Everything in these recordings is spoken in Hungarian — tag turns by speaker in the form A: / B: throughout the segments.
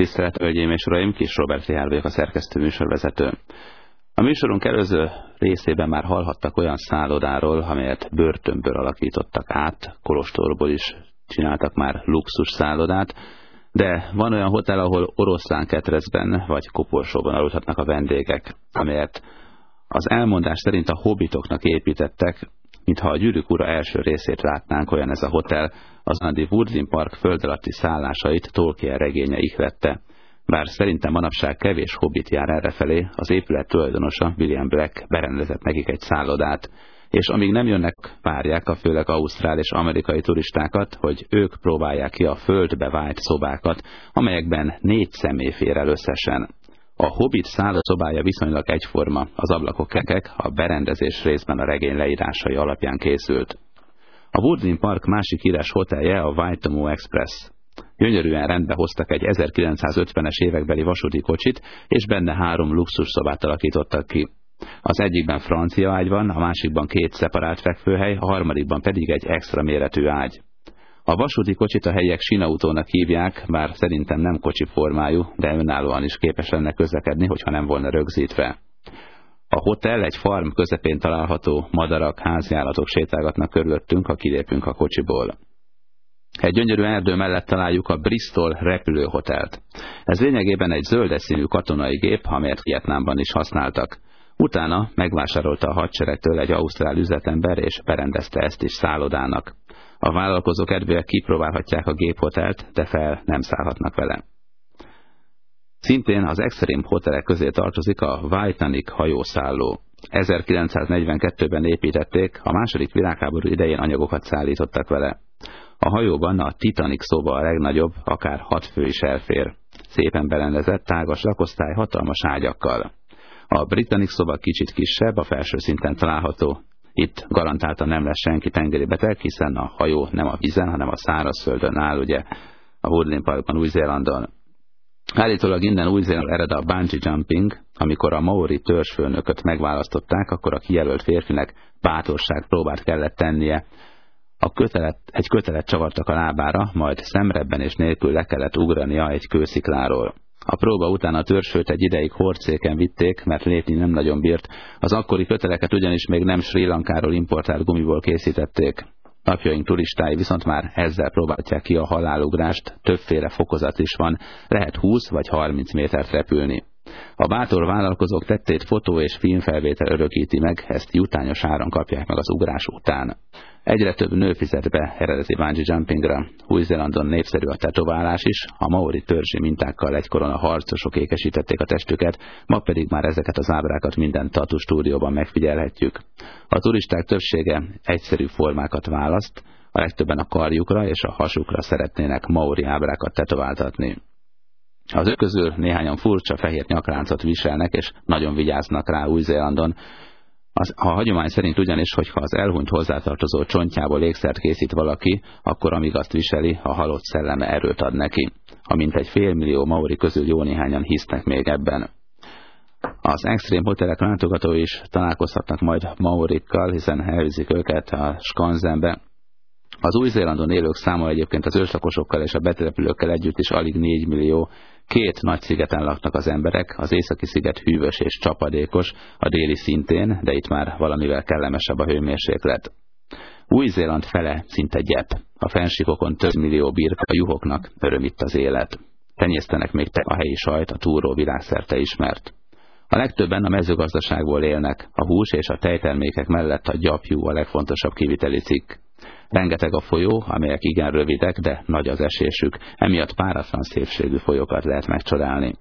A: Tisztelt Hölgyeim és Uraim, Kis Robert Richárd vagyok, a szerkesztő műsorvezető. A műsorunk előző részében már hallhattak olyan szállodáról, amelyet börtönből alakítottak át, kolostorból is csináltak már luxus szállodát, de van olyan hotel, ahol oroszlánketrezben vagy koporsóban aludhatnak a vendégek, amelyet az elmondás szerint a hobbitoknak építettek, mintha a Gyűrűk ura első részét látnánk, olyan ez a hotel, az Andy Woodland Park föld alatti szállásait Tolkien regénye ihlette. Bár szerintem manapság kevés hobbit jár errefelé, az épület tulajdonosa, William Black berendezett nekik egy szállodát, és amíg nem jönnek, várják a főleg ausztrál és amerikai turistákat, hogy ők próbálják ki a földbe vájt szobákat, amelyekben 4 személy fér el összesen. A Hobbit szállodaszobája viszonylag egyforma, az ablakok kekek, a berendezés részben a regény leírásai alapján készült. A Woodland Park másik híres hotelje a Waitomo Express. Gyönyörűen rendbe hoztak egy 1950-es évekbeli vasúti kocsit, és benne 3 luxusszobát alakítottak ki. Az egyikben francia ágy van, a másikban 2 szeparált fekvőhely, a harmadikban pedig egy extra méretű ágy. A vasúti kocsit a helyiek sinautónak hívják, bár szerintem nem kocsi formájú, de önállóan is képes lenne közlekedni, hogyha nem volna rögzítve. A hotel egy farm közepén található, madarak, háziállatok sétálgatnak körülöttünk, ha kilépünk a kocsiból. Egy gyönyörű erdő mellett találjuk a Bristol repülőhotelt. Ez lényegében egy zöldes színű katonai gép, amelyet Vietnámban is használtak. Utána megvásárolta a hadseregtől egy ausztrál üzletember, és berendezte ezt is szállodának. A vállalkozók kedvéért kipróbálhatják a géphotelt, de fel nem szállhatnak vele. Szintén az extrém hotelek közé tartozik a Titanic hajószálló. 1942-ben építették, a II. Világháború idején anyagokat szállítottak vele. A hajóban a Titanic szoba a legnagyobb, akár 6 fő is elfér. Szépen berendezett, tágas lakosztály hatalmas ágyakkal. A Britannic szoba kicsit kisebb, a felső szinten található. Itt garantáltan nem lesz senki tengeri beteg, hiszen a hajó nem a vízen, hanem a szárazföldön áll, ugye, a Woodland Parkban, Új-Zélandon. Állítólag innen Új-Zélandon ered a bungee jumping, amikor a maori törzsfőnököt megválasztották, akkor a kijelölt férfinek bátorság próbát kellett tennie. Egy kötelet csavartak a lábára, majd szemrebbenés nélkül le kellett ugrania egy kőszikláról. A próba után a törzsfőt egy ideig hordszéken vitték, mert lépni nem nagyon bírt, az akkori köteleket ugyanis még nem Srí Lankáról importált gumiból készítették. Napjaink turistái viszont már ezzel próbálják ki a halálugrást, többféle fokozat is van, lehet 20 vagy 30 métert repülni. A bátor vállalkozók tettét fotó és filmfelvétel örökíti meg, ezt jutányos áron kapják meg az ugrás után. Egyre több nő fizet be eredeti bungee jumpingra. Új-Zélandon népszerű a tetoválás is, a maori törzsi mintákkal egykoron a harcosok ékesítették a testüket, ma pedig már ezeket az ábrákat minden tattoo stúdióban megfigyelhetjük. A turisták többsége egyszerű formákat választ, a legtöbben a karjukra és a hasukra szeretnének maori ábrákat tetováltatni. Az ők közül néhányan furcsa fehér nyakláncot viselnek, és nagyon vigyáznak rá Új-Zélandon. A hagyomány szerint ugyanis, hogyha az elhunyt hozzátartozó csontjából ékszert készít valaki, akkor amíg azt viseli, a halott szelleme erőt ad neki. Amint egy 500 000 maori közül jó néhányan hisznek még ebben. Az extrém hotelek látogatói is találkozhatnak majd maorikkal, hiszen elviszik őket a skanzenbe. Az Új-Zélandon élők száma egyébként az őslakosokkal és a betelepülőkkel együtt is alig 4 millió. 2 nagy szigeten laknak az emberek, az északi sziget hűvös és csapadékos, a déli szintén, de itt már valamivel kellemesebb a hőmérséklet. Új-Zéland fele szinte gyep. A fennsíkokon több millió birka, a juhoknak öröm itt az élet. Tenyésztenek még a helyi sajt, a túró világszerte ismert. A legtöbben a mezőgazdaságból élnek, a hús és a tejtermékek mellett a gyapjú a legfontosabb kiviteli cikk. Rengeteg a folyó, amelyek igen rövidek, de nagy az esésük, emiatt páratlan szépségű folyókat lehet megcsodálni.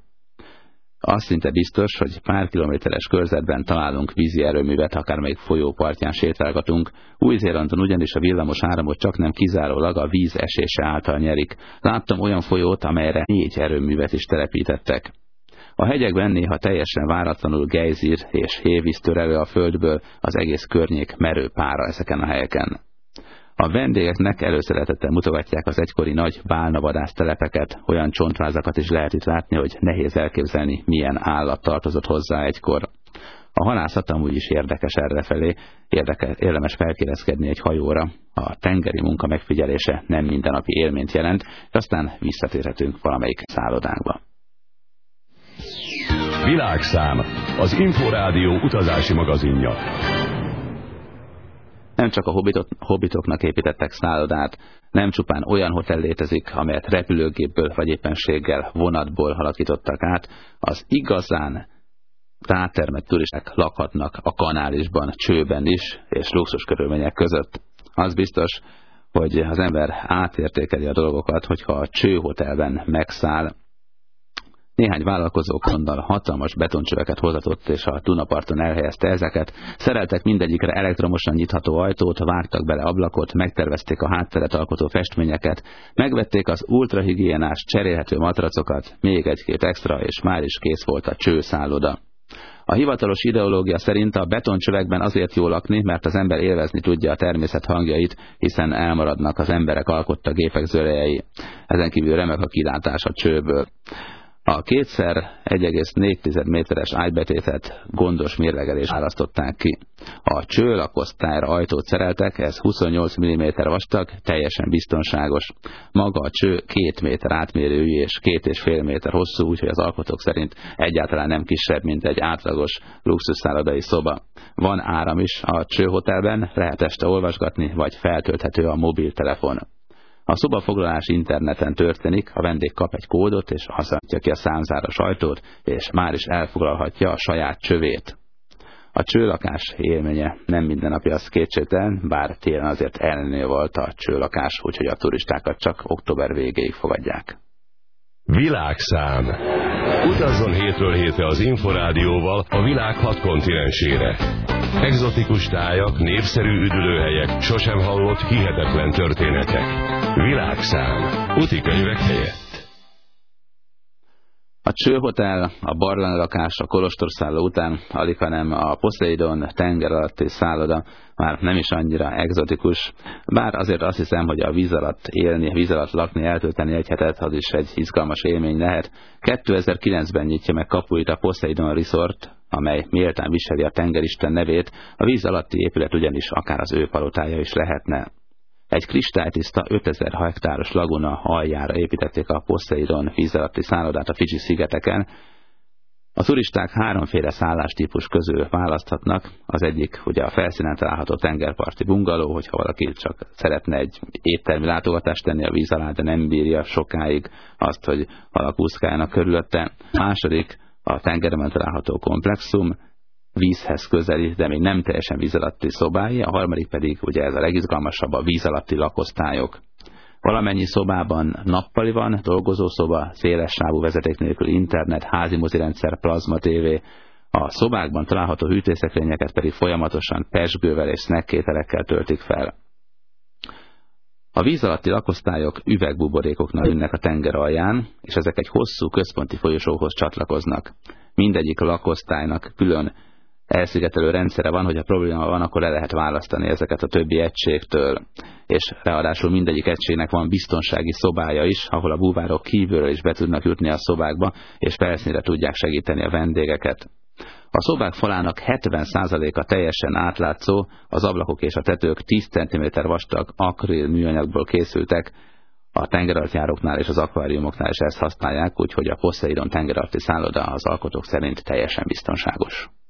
A: Az szinte biztos, hogy pár kilométeres körzetben találunk vízi erőművet, akármelyik folyó partján sétálgatunk. Új-Zélandon ugyanis a villamos áramot csaknem kizárólag a víz esése által nyerik. Láttam olyan folyót, amelyre 4 erőművet is telepítettek. A hegyekben néha teljesen váratlanul gejzír és hévíz tör elő a földből, az egész környék merő pára ezeken a helyeken. A vendégeknek előszeretettel mutogatják az egykori nagy bálnavadász telepeket, olyan csontvázakat is lehet itt látni, hogy nehéz elképzelni, milyen állat tartozott hozzá egykor. A halászat amúgy is érdekes errefelé, érdemes felkérdezkedni egy hajóra. A tengeri munka megfigyelése nem mindennapi élményt jelent, és aztán visszatérhetünk valamelyik szállodánkba.
B: Világszám, az Inforádió utazási magazinja.
A: Nem csak a hobbitoknak építettek szállodát, nem csupán olyan hotel létezik, amelyet repülőgépből vagy éppenséggel vonatból alakítottak át, az igazán rátermett turisták lakhatnak a Kanálisban, Csőben is, és luxus körülmények között. Az biztos, hogy az ember átértékeli a dolgokat, hogyha a Cső hotelben megszáll. Néhány vállalkozó kondal hatalmas betoncsöveket hozatott, és a Dunaparton elhelyezte ezeket. Szereltek mindegyikre elektromosan nyitható ajtót, vágtak bele ablakot, megtervezték a hátteret alkotó festményeket, megvették az ultrahigiénás cserélhető matracokat, még egy-két extra, és már is kész volt a csőszálloda. A hivatalos ideológia szerint a betoncsövekben azért jó lakni, mert az ember élvezni tudja a természet hangjait, hiszen elmaradnak az emberek alkotta gépek zölejei. Ezen kívül remek a kilátás a csőből. A 2x1,4 méteres ágybetétet gondos mérlegelés választották ki. A csőlakosztályra ajtót szereltek, ez 28 mm vastag, teljesen biztonságos. Maga a cső 2 méter átmérőjű és 2,5 méter hosszú, úgyhogy az alkotók szerint egyáltalán nem kisebb, mint egy átlagos luxusszállodai szoba. Van áram is a csőhotelben, lehet este olvasgatni, vagy feltölthető a mobiltelefon. A szobafoglalás interneten történik, a vendég kap egy kódot, és használja ki a számzáros ajtót, és már is elfoglalhatja a saját csövét. A csőlakás élménye nem mindennapi, az kétségtelen, bár télen azért ellenő volt a csőlakás, úgyhogy a turistákat csak október végéig fogadják.
B: Világszám. Utazzon hétről hétre az Inforádióval a világ 6 kontinensére. Egzotikus tájak, népszerű üdülőhelyek, sosem hallott hihetetlen történetek. Világszám. Utikönyvek helyett.
A: A Csőhotel, a barlanglakás, a kolostorszálló után alighanem a Poseidon tenger alatti szálloda már nem is annyira egzotikus, bár azért azt hiszem, hogy a víz alatt élni, víz alatt lakni, eltölteni egy hetet, az is egy izgalmas élmény lehet. 2009-ben nyitja meg kapuit a Poseidon Resort, amely méltán viseli a tengeristen nevét, a víz alatti épület ugyanis akár az ő palotája is lehetne. Egy kristálytiszta 5000 hektáros laguna aljára építették a Poseidon víz alatti szállodát a Fidzsi-szigeteken. A turisták háromféle szállástípus közül választhatnak. Az egyik ugye a felszínen található tengerparti bungaló, hogyha valaki csak szeretne egy éttermi látogatást tenni a víz alá, de nem bírja sokáig azt, hogy alakúszkáljanak körülötte. Második a tengeren található komplexum, vízhez közeli, de még nem teljesen víz alatti szobái, a harmadik pedig, ugye ez a legizgalmasabb, a víz alatti lakosztályok. Valamennyi szobában nappali van, dolgozószoba, széles sávú vezeték nélkül internet, házi mozirendszer, plazma tévé, a szobákban található hűtészekrényeket pedig folyamatosan pezsgővel és snack-ételekkel töltik fel. A víz alatti lakosztályok üvegbuborékoknak ülnek a tenger alján, és ezek egy hosszú központi folyosóhoz csatlakoznak. Mindegyik lakosztálynak külön elszigetelő rendszere van, hogyha probléma van, akkor le lehet választani ezeket a többi egységtől. És ráadásul mindegyik egységnek van biztonsági szobája is, ahol a búvárok kívülről is be tudnak jutni a szobákba, és felszínre tudják segíteni a vendégeket. A szobák falának 70%-a teljesen átlátszó, az ablakok és a tetők 10 cm vastag akril műanyagból készültek, a tengeralattjáróknál és az akváriumoknál is ezt használják, úgyhogy a Poseidon tengeralatti szálloda az alkotók szerint teljesen biztonságos.